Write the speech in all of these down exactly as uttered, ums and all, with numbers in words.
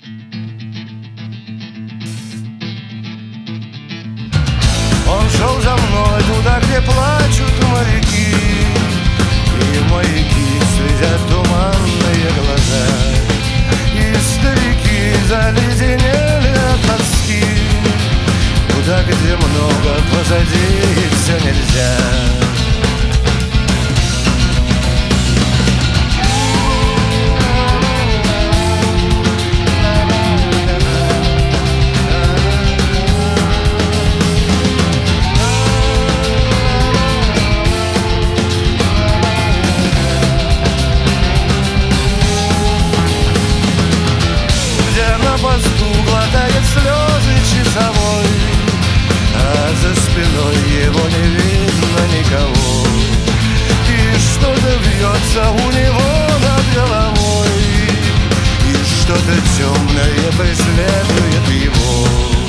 Он шел за мной туда, где плачут моряки, и маяки слезят туманные глаза, и старики заледенели от тоски, туда, где много позади и все нельзя. Глотает слезы часовой, а за спиной его не видно никого, и что-то бьется у него над головой, и что-то темное преследует его.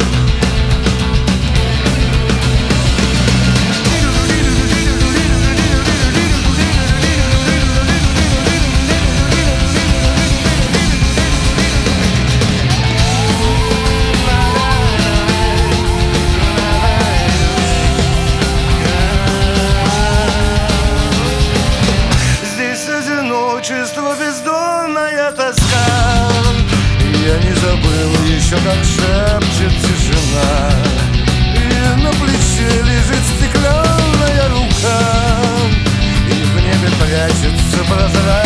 Чувство бездонная тоска, я не забыл еще, как шепчет тишина, и на плече лежит стеклянная рука, и в небе прячется прозрачная